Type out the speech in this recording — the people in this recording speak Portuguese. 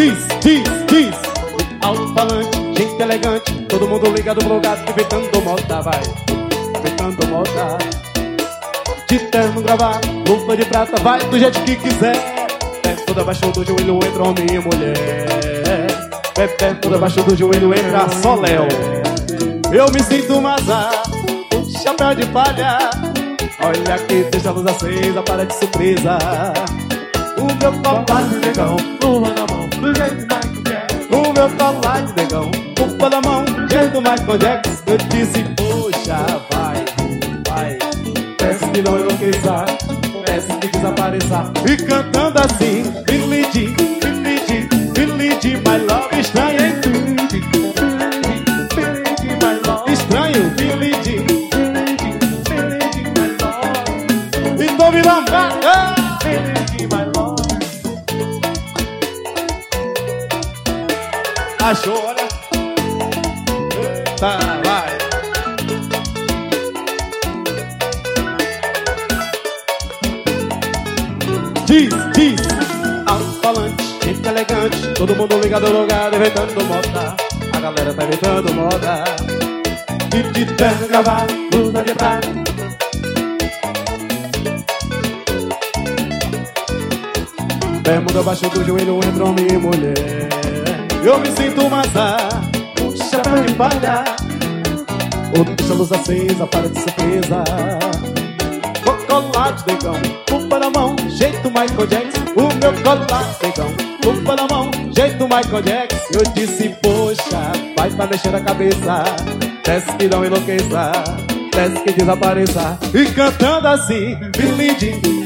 Diz. Alto-falante, gente elegante, todo mundo ligado, plugado, inventando moda, vai. Inventando moda. De terno, gravado, luva de prata, vai do jeito que quiser. Pé tudo abaixo do joelho, entra homem e mulher. Pé tudo abaixo do joelho, entra só Léo. Eu me sinto mazar, chapéu de palha. Olha que deixa a luz acesa, para de surpresa. O meu colar de negão, uma na mão, do jeito Michael Jackson. O meu colar de negão, uma na mão, do jeito Michael Jackson. Eu disse, poxa, vai. Peço que não enlouqueça, peço que desapareça. E cantando assim, Billie Jean, my love. Estranho, hein? Estranho, Billie Jean. Então me lembra, achou, olha. Tá, vai. Diz. Alto-falante, gente elegante, todo mundo ligado, inventando moda. A galera tá inventando moda. De terno, gravado, blusa de prata. Bermuda abaixo do joelho, entra homem e mulher. Eu me sinto mazar, chapéu de palha. Deixa a luz acesa, para de surpresa. Colar de negão, culpa na mão, jeito Michael Jackson. O meu colar de negão, culpa na mão, jeito Michael Jackson. Eu disse, poxa, vai pra mexer a cabeça. Desce que não enlouqueça, desce que desapareça. E cantando assim, Billie Jean,